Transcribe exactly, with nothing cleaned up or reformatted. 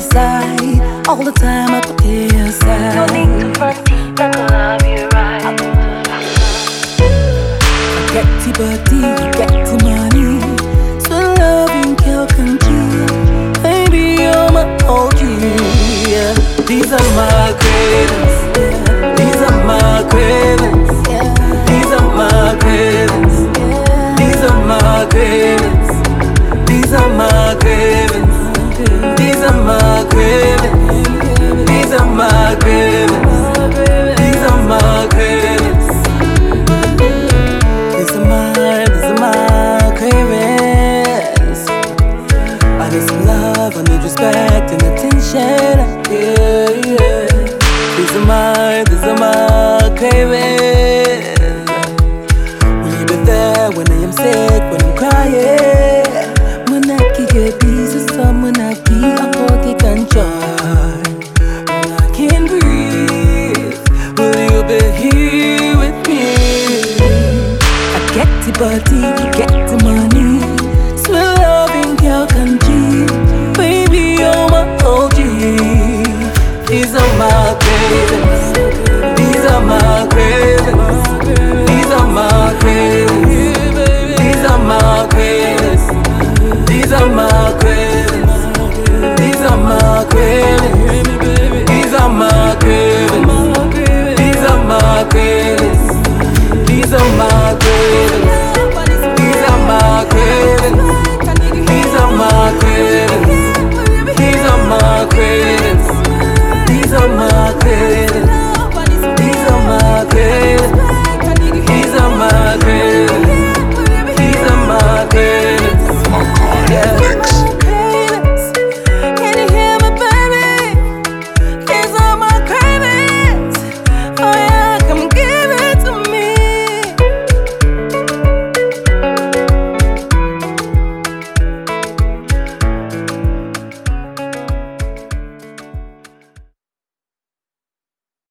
side. All the time I put it aside. No need to front deep, I can love you right. I get to body, you get to money. So loving girl can cheat. Baby, you're my O G. Yeah. These are my cravings. Yeah. These are my cravings. Yeah. These are my cravings. Yeah. These are my cravings. These are my cravings. These are my cravings. These are my cravings. These are my cravings. These are my, these are my cravings. I need some love, I need respect and attention. Yeah, yeah. These are my, these are my cravings. Will you be there when I am sick, when I'm crying? When I get busy, someone I keep, I forget control. When I can't breathe, will you be here with me? I get the body, you get the money. Sweet loving girl can cheat. Baby, you're my O G. These are my cravings. These are my cravings. These are my cravings. These are my cravings. These are my cravings. These are my cravings. These are my cravings. These are my cravings. These are my cravings. These are my cravings. These are my cravings. These are my cravings. These are my cravings.